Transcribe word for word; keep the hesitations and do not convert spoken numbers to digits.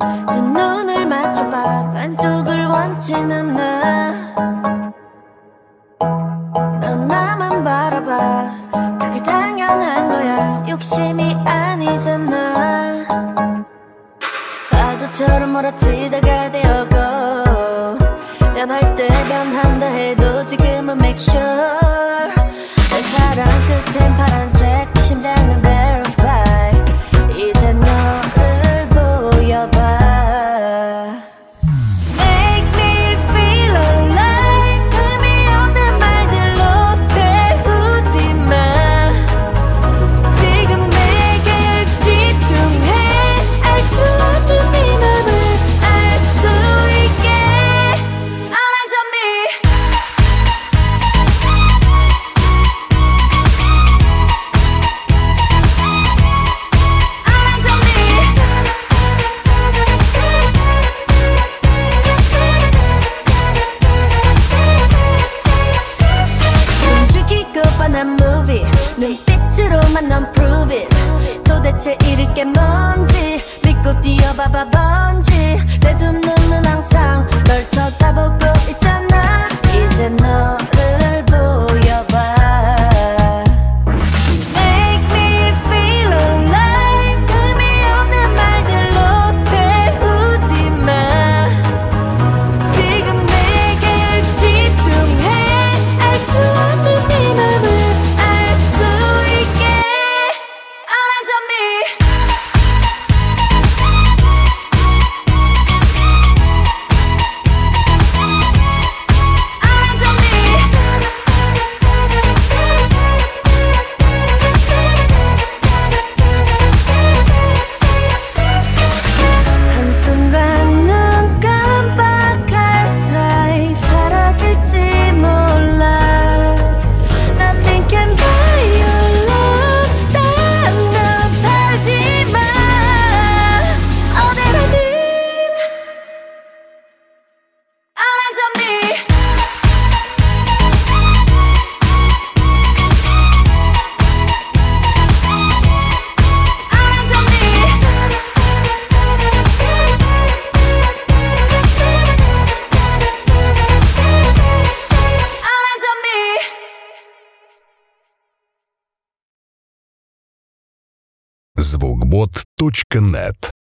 두 눈을 맞춰봐. 반쪽을 원치는 않아. 넌 나만 바라봐. 그게 당연한 거야. 욕심이 아니잖아. 파도처럼 몰아치다가 되어고 변할 때 변한다 해도 지금은 make sure 내 사랑 끝엔 파란색 심장은 verify. 이제 너를 보여봐. Make me feel alive. 의미 없는 말들로 태우지 마. 지금 내게 집중해. 알 수 없는 네 맘을 알 수 있게. All eyes on me. All eyes on me. 숨죽이고 뻔한 movie 눈빛으로만 넌 prove it. 도대체 잃을 게 뭔지 믿고 뛰어봐봐 번지. 내 두 눈은 항상 널 쳐다보고 있잖아. 이제 너를 보여봐. Make me feel alive. 의미 없는 말들로 태우지 마. 지금 내게 집중해. 알 수 없는 네 맘을 알 수 있게. All eyes on me. All eyes on me. 한순간 눈 깜빡할 사이 사라질지 몰라. Nothing can buy your love. 단답하지 마. All that I need. All eyes on me. All eyes on me. All eyes on me. звукбот точка нет